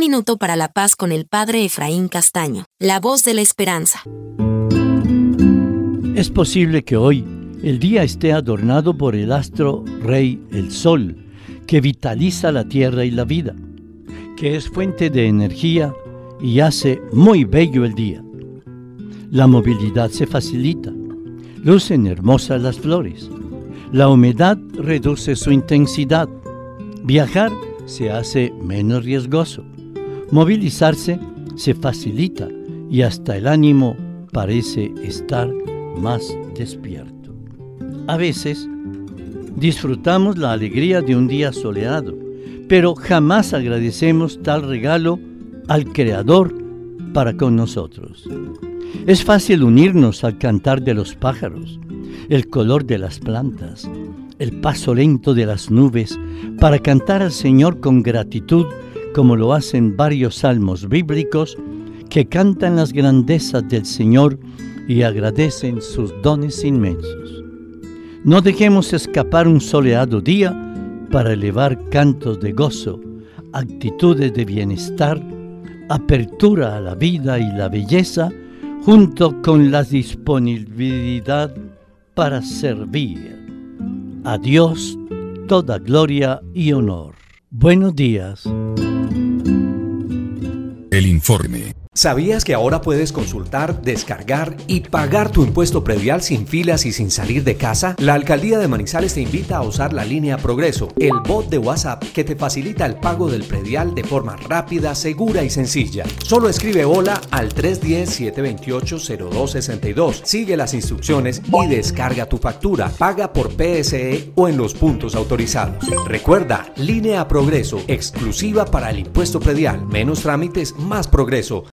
minuto para la paz con el Padre Efraín Castaño, la voz de la esperanza. Es posible que hoy el día esté adornado por el astro rey, el Sol, que vitaliza la tierra y la vida, que es fuente de energía y hace muy bello el día. La movilidad se facilita, lucen hermosas las flores, la humedad reduce su intensidad, viajar se hace menos riesgoso, movilizarse se facilita y hasta el ánimo parece estar más despierto. A veces disfrutamos la alegría de un día soleado, pero jamás agradecemos tal regalo al Creador para con nosotros. Es fácil unirnos al cantar de los pájaros, el color de las plantas, el paso lento de las nubes, para cantar al Señor con gratitud, como lo hacen varios salmos bíblicos que cantan las grandezas del Señor y agradecen sus dones inmensos. No dejemos escapar un soleado día para elevar cantos de gozo, actitudes de bienestar, apertura a la vida y la belleza, junto con la disponibilidad para servir. A Dios toda gloria y honor. Buenos días. El informe. ¿Sabías que ahora puedes consultar, descargar y pagar tu impuesto predial sin filas y sin salir de casa? La Alcaldía de Manizales te invita a usar la línea Progreso, el bot de WhatsApp que te facilita el pago del predial de forma rápida, segura y sencilla. Solo escribe hola al 310-728-0262. Sigue las instrucciones y descarga tu factura. Paga por PSE o en los puntos autorizados. Recuerda, línea Progreso, exclusiva para el impuesto predial. Menos trámites, más progreso.